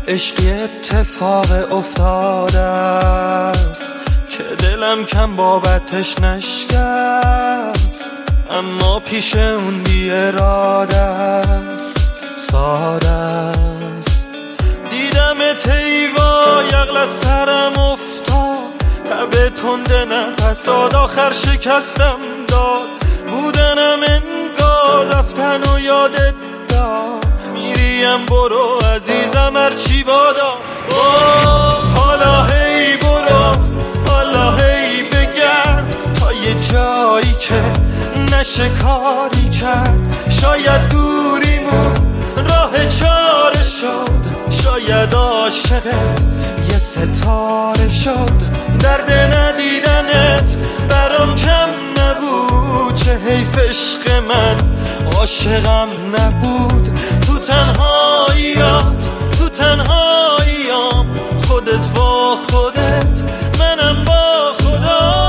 عشقی اتفاق افتاده است که دلم کم بابتش نشکست، اما پیش اون بی اراده است، ساده است. دیدمت حیوا یغل از سرم افتاد، تب تند نفسات آخر شکستم داد. بودنم انگار رفتن و یادت داد، میریم برو عزیزم هرچی بادا. حالا هی برو، حالا هی بگرد تا یه جایی که نشه کاری کرد. شاید دوریمون راه چاره شد، شاید عاشقت یه ستاره شد. درد ندیدنت برام کم نبود، چه حیف عشق من عاشقم نبود. تو تنهاییات، تو تنهاییام، خودت با خودت، منم با خدا.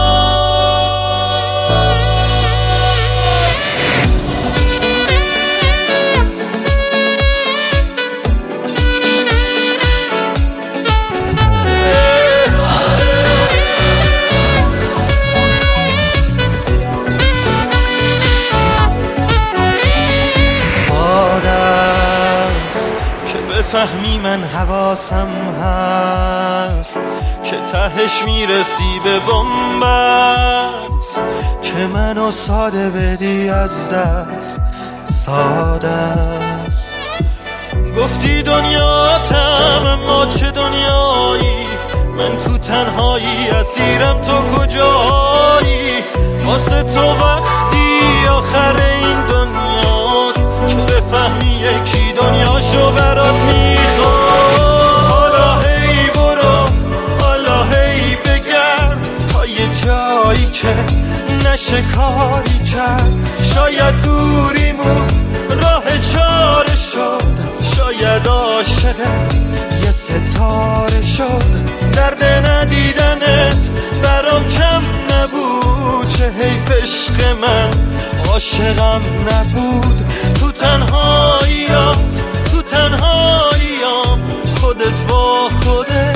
فهمی من حواسم هست که تهش میرسی به بنبست، که منو ساده بدی از دست، ساده است. گفتی دنیاتم اما چه دنیایی، من تو تنهایی اسیرم، تو کجایی؟ واسه تو وقتی آخر این دنیاست که بفهمی یکی دنیاشو برات میخواد. حالا هی برو، حالا هی بگرد تا یه جایی که نشه کاری کرد. شاید دوریمون راه چاره شد، شاید عاشقت یه ستاره شد. درد ندیدنت برام کم نبود، چه حیف عشق من عاشقم نبود. تو تنهاییات، تو تنهاییام، خودت با خودت.